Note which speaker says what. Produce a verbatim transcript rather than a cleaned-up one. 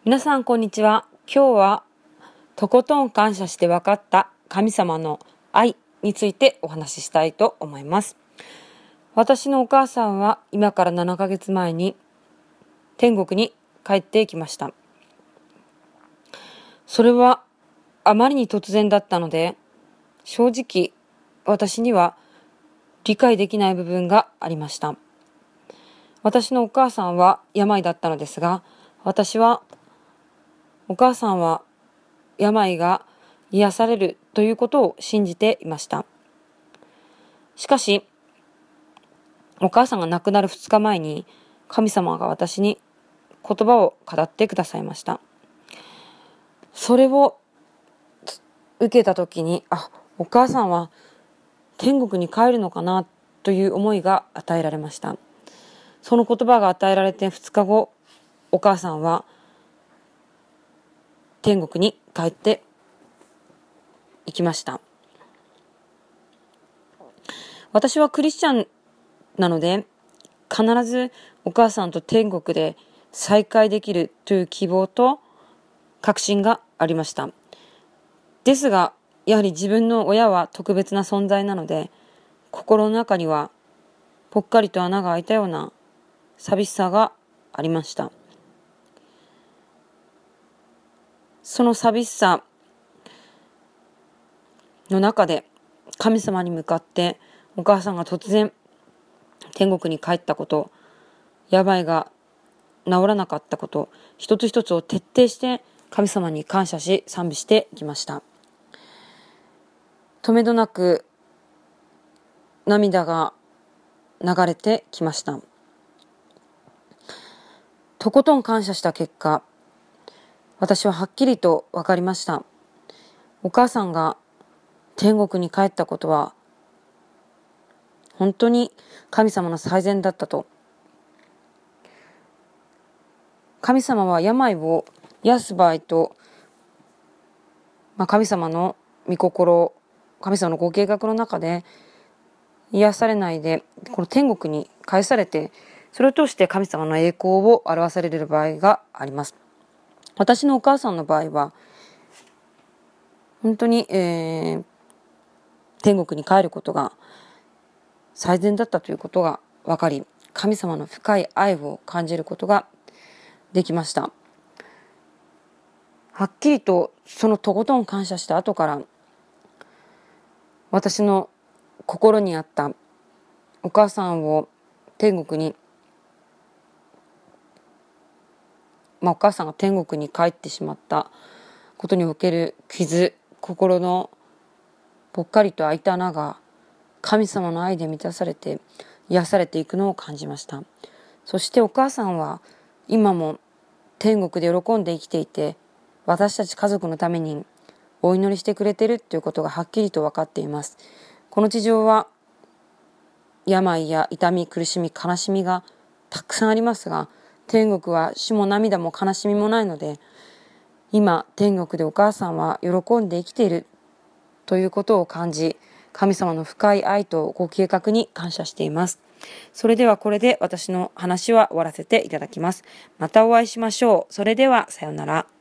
Speaker 1: 皆さんこんにちは。今日はとことん感謝して分かった神様の愛についてお話ししたいと思います。私のお母さんは今からななかげつまえに天国に帰ってきました。それはあまりに突然だったので、正直私には理解できない部分がありました。私のお母さんは病だったのですが、私はお母さんは病が癒されるということを信じていました。しかし、お母さんが亡くなるふつかまえに神様が私に言葉を語ってくださいました。それを受けたときに、あ、お母さんは天国に帰るのかなという思いが与えられました。その言葉が与えられてふつかご、お母さんは天国に帰っていきました。私はクリスチャンなので、必ずお母さんと天国で再会できるという希望と確信がありました。ですが、やはり自分の親は特別な存在なので、心の中にはぽっかりと穴が開いたような寂しさがありました。その寂しさの中で神様に向かってお母さんが突然天国に帰ったこと、病が治らなかったこと、一つ一つを徹底して神様に感謝し賛美してきました。止めどなく涙が流れてきました。とことん感謝した結果、私ははっきりと分かりました。お母さんが天国に帰ったことは本当に神様の最善だったと。神様は病を癒す場合と、まあ、神様の御心、神様のご計画の中で癒されないで、この天国に返されて、それを通して神様の栄光を表される場合があります。私のお母さんの場合は、本当に、えー、天国に帰ることが最善だったということが分かり、神様の深い愛を感じることができました。はっきりとそのとことん感謝した後から、私の心にあったお母さんを天国に、まあ、お母さんが天国に帰ってしまったことにおける傷、心のぽっかりと開いた穴が神様の愛で満たされて癒されていくのを感じました。そしてお母さんは今も天国で喜んで生きていて、私たち家族のためにお祈りしてくれているということがはっきりと分かっています。この地上は病や痛み、苦しみ、悲しみがたくさんありますが、天国は死も涙も悲しみもないので、今天国でお母さんは喜んで生きているということを感じ、神様の深い愛とご計画に感謝しています。それではこれで私の話は終わらせていただきます。またお会いしましょう。それではさようなら。